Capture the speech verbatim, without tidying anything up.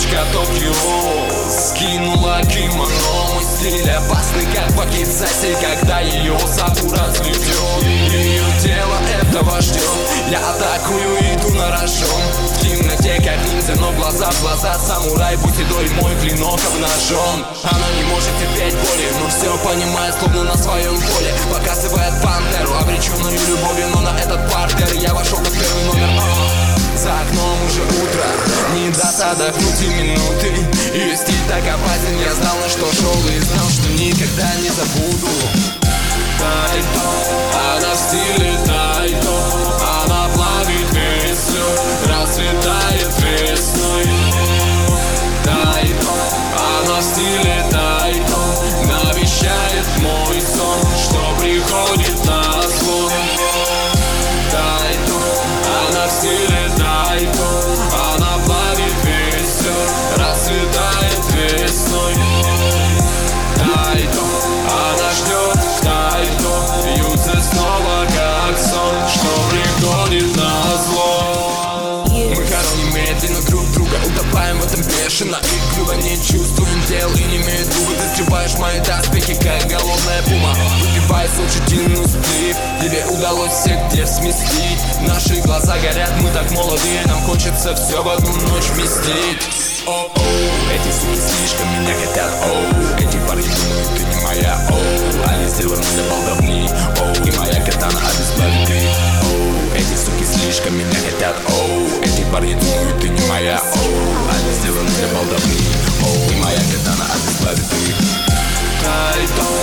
девочка Токио скинула кимоно. Мой стиль опасный, как в Акидзасе, когда ее Саку разведет. Ее тело этого ждет. Я атакую, иду на рожон. В темноте, как ниндзя, но глаза в глаза самурай. Бусидо и мой клинок обнажен. Она не может терпеть боли, но все понимает, словно на своем поле. Показывает пантеру, обреченную любовью, но на этот партер я вошел как первый номер. За окном уже утро, не даст отдохнуть и минуты. Ее стиль так опасен, я знал, на что шел и знал, что никогда не забуду. Тайто, она в стиле тайто, она плавит весну, расцветает весной. Тайто, она в стиле тайто, навещает мой сон, что приходит на зло. Тайто, она в стиле тайто, она плавит весну, расцветает весной. Тайто, она ждет в тайто, бьются снова как сон, что приходит на зло. Мы хороним медленно друг друга, утопаем в этом бешено. Игру не чувствуем тел и не имеет друга. Ты срываешь мои доспехи, как голодная пума. Выпивай сочетинную сплив, тебе удалось всех где сместить. Наши глаза горят, мы так молодые, нам хочется все в одну ночь вместить. О-о, эти суки слишком меня хотят. О, эти парни думают, ты не моя. О, они сделаны для болтовни. О, и моя катана обезглавит ты. О, эти суки слишком меня хотят. О, эти парни думают, ты не моя. О, они сделаны для болтовни. О, и моя катана обезглавит ты. Тайто,